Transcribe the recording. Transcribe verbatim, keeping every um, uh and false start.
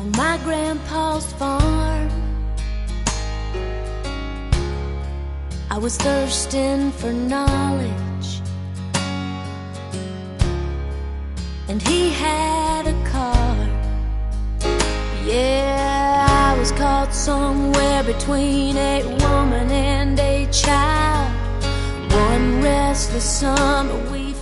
on my grandpa's farm. I was thirsting for knowledge, and he had a car. Yeah, I was caught somewhere between a woman and a child. One restless summer we